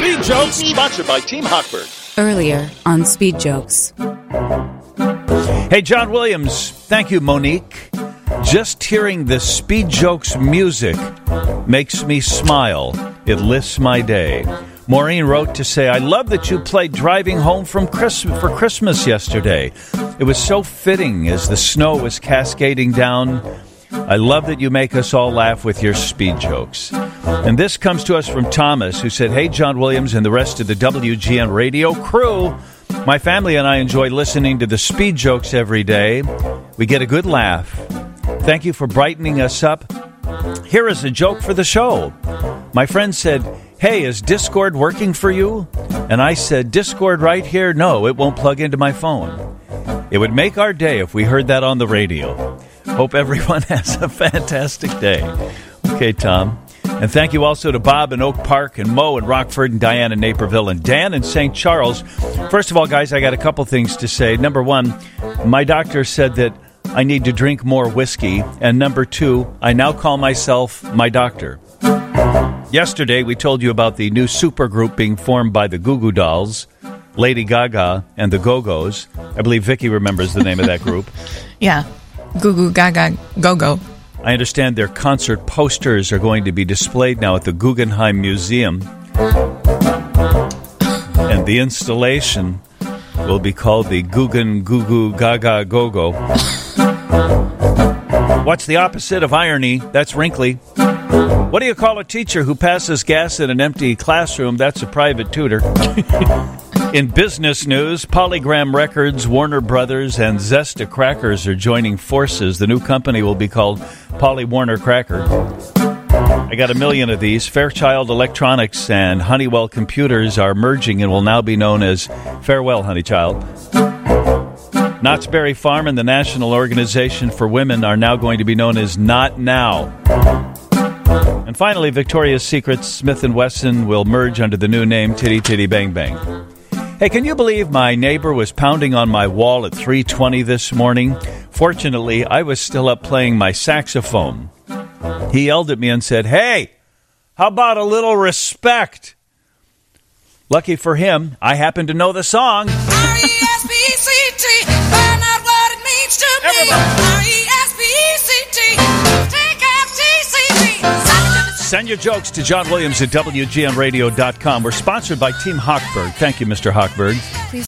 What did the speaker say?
Speed Jokes, sponsored by Team Hochberg. Earlier on Speed Jokes. Hey, John Williams. Thank you, Monique. Just hearing the Speed Jokes music makes me smile. It lifts my day. Maureen wrote to say, I love that you played Driving Home for Christmas yesterday. It was so fitting as the snow was cascading down. I love that you make us all laugh with your speed jokes. And this comes to us from Thomas, who said, hey, John Williams and the rest of the WGN radio crew. My family and I enjoy listening to the speed jokes every day. We get a good laugh. Thank you for brightening us up. Here is a joke for the show. My friend said, hey, is Discord working for you? And I said, Discord right here? No, it won't plug into my phone. It would make our day if we heard that on the radio. Hope everyone has a fantastic day. Okay, Tom. And thank you also to Bob in Oak Park and Mo in Rockford and Diane in Naperville and Dan in St. Charles. First of all, guys, I got a couple things to say. Number one, my doctor said that I need to drink more whiskey. And number two, I now call myself my doctor. Yesterday, we told you about the new supergroup being formed by the Goo Goo Dolls, Lady Gaga, and the Go-Go's. I believe Vicky remembers the name of that group. Yeah, Goo Goo Gaga Go-Go. I understand their concert posters are going to be displayed now at the Guggenheim Museum. And the installation will be called the Goo Goo Gaga Go-Go. What's the opposite of irony? That's wrinkly. What do you call a teacher who passes gas in an empty classroom? That's a private tutor. In business news, Polygram Records, Warner Brothers, and Zesta Crackers are joining forces. The new company will be called Polly Warner Cracker. I got 1 million of these. Fairchild Electronics and Honeywell Computers are merging and will now be known as Farewell, Honeychild. Knott's Berry Farm and the National Organization for Women are now going to be known as Not Now. And finally, Victoria's Secret, Smith & Wesson will merge under the new name Titty Titty Bang Bang. Hey, can you believe my neighbor was pounding on my wall at 3:20 this morning? Fortunately, I was still up playing my saxophone. He yelled at me and said, hey, how about a little respect? Lucky for him, I happen to know the song. R-E-S-P-E-C-T, find out what it means to me. R-E-S-P-E-C-T, take F-T-C-T. Send your jokes to John Williams at WGNradio.com. We're sponsored by Team Hochberg. Thank you, Mr. Hochberg. Please.